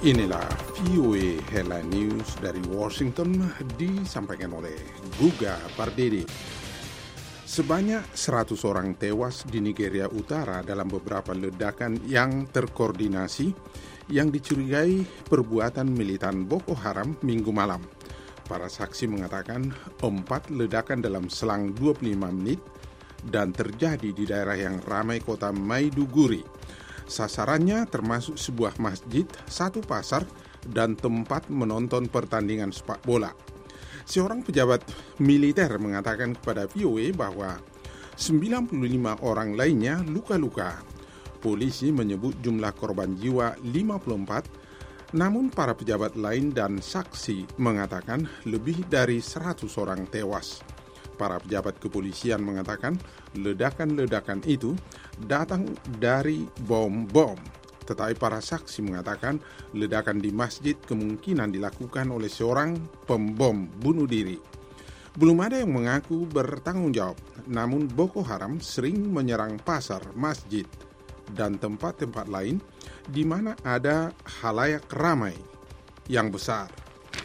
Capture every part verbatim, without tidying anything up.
Inilah V O A Headline News dari Washington disampaikan oleh Guga Pardede. Sebanyak seratus orang tewas di Nigeria Utara dalam beberapa ledakan yang terkoordinasi yang dicurigai perbuatan militan Boko Haram minggu malam. Para saksi mengatakan empat ledakan dalam selang dua puluh lima menit dan terjadi di daerah yang ramai kota Maiduguri. Sasarannya termasuk sebuah masjid, satu pasar, dan tempat menonton pertandingan sepak bola. Seorang pejabat militer mengatakan kepada V O A bahwa sembilan puluh lima orang lainnya luka-luka. Polisi menyebut jumlah korban jiwa lima puluh empat, namun para pejabat lain dan saksi mengatakan lebih dari seratus orang tewas. Para pejabat kepolisian mengatakan ledakan-ledakan itu datang dari bom-bom. Tetapi para saksi mengatakan ledakan di masjid kemungkinan dilakukan oleh seorang pembom bunuh diri. Belum ada yang mengaku bertanggung jawab, namun Boko Haram sering menyerang pasar, masjid, dan tempat-tempat lain di mana ada khalayak ramai yang besar.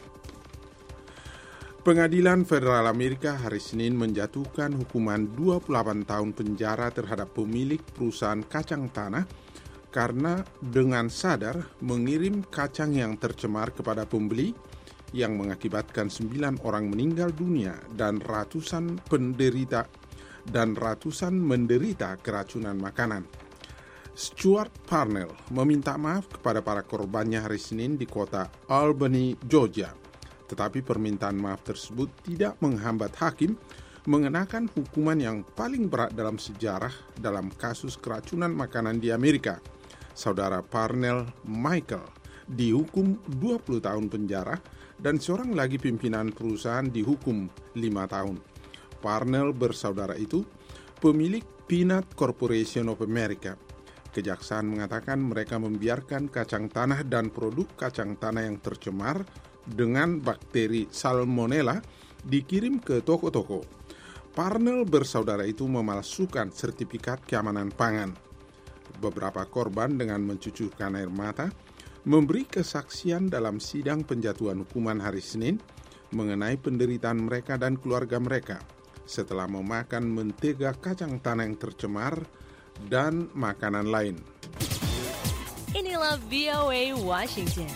Pengadilan Federal Amerika hari Senin menjatuhkan hukuman dua puluh delapan tahun penjara terhadap pemilik perusahaan kacang tanah karena dengan sadar mengirim kacang yang tercemar kepada pembeli yang mengakibatkan sembilan orang meninggal dunia dan ratusan penderita dan ratusan menderita keracunan makanan. Stuart Parnell meminta maaf kepada para korbannya hari Senin di kota Albany, Georgia. Tetapi permintaan maaf tersebut tidak menghambat hakim mengenakan hukuman yang paling berat dalam sejarah dalam kasus keracunan makanan di Amerika. Saudara Parnell Michael dihukum dua puluh tahun penjara dan seorang lagi pimpinan perusahaan dihukum lima tahun. Parnell bersaudara itu pemilik Peanut Corporation of America. Kejaksaan mengatakan mereka membiarkan kacang tanah dan produk kacang tanah yang tercemar dengan bakteri Salmonella dikirim ke toko-toko. Parnell bersaudara itu memalsukan sertifikat keamanan pangan. Beberapa korban dengan mencucurkan air mata memberi kesaksian dalam sidang penjatuhan hukuman hari Senin mengenai penderitaan mereka dan keluarga mereka setelah memakan mentega kacang tanah yang tercemar dan makanan lain. Inilah V O A Washington.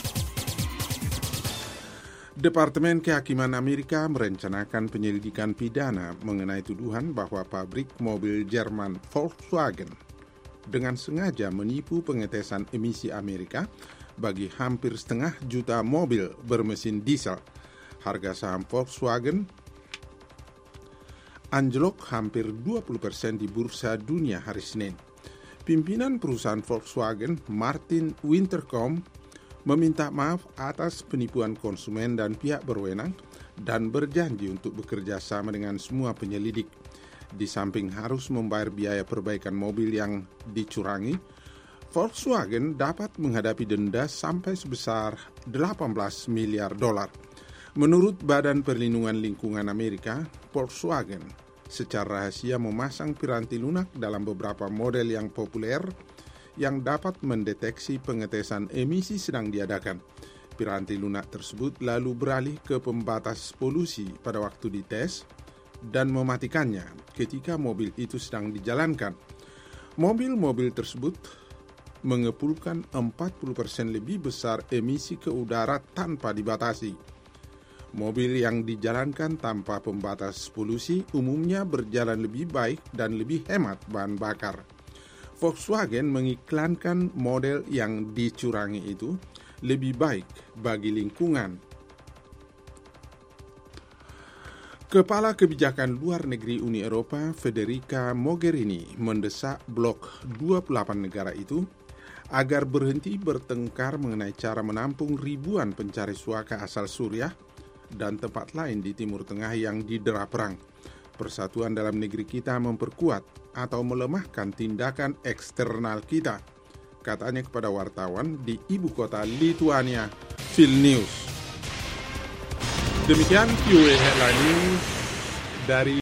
Departemen Kehakiman Amerika merencanakan penyelidikan pidana mengenai tuduhan bahwa pabrik mobil Jerman Volkswagen dengan sengaja menipu pengetesan emisi Amerika bagi hampir setengah juta mobil bermesin diesel. Harga saham Volkswagen anjlok hampir dua puluh persen di bursa dunia hari Senin. Pimpinan perusahaan Volkswagen, Martin Winterkorn, meminta maaf atas penipuan konsumen dan pihak berwenang dan berjanji untuk bekerja sama dengan semua penyelidik. Di samping harus membayar biaya perbaikan mobil yang dicurangi, Volkswagen dapat menghadapi denda sampai sebesar delapan belas miliar dolar. Menurut Badan Perlindungan Lingkungan Amerika, Volkswagen secara rahasia memasang piranti lunak dalam beberapa model yang populer yang dapat mendeteksi pengetesan emisi sedang diadakan. Piranti lunak tersebut lalu beralih ke pembatas polusi pada waktu dites dan mematikannya ketika mobil itu sedang dijalankan. Mobil-mobil tersebut mengepulkan empat puluh persen lebih besar emisi ke udara tanpa dibatasi. Mobil yang dijalankan tanpa pembatas polusi umumnya berjalan lebih baik dan lebih hemat bahan bakar. Volkswagen mengiklankan model yang dicurangi itu lebih baik bagi lingkungan. Kepala Kebijakan Luar Negeri Uni Eropa, Federica Mogherini, mendesak blok dua puluh delapan negara itu agar berhenti bertengkar mengenai cara menampung ribuan pencari suaka asal Suriah dan tempat lain di Timur Tengah yang didera perang. Persatuan dalam negeri kita memperkuat atau melemahkan tindakan eksternal kita, katanya kepada wartawan di ibu kota Lithuania, Vilnius. Demikian V O A Headline News dari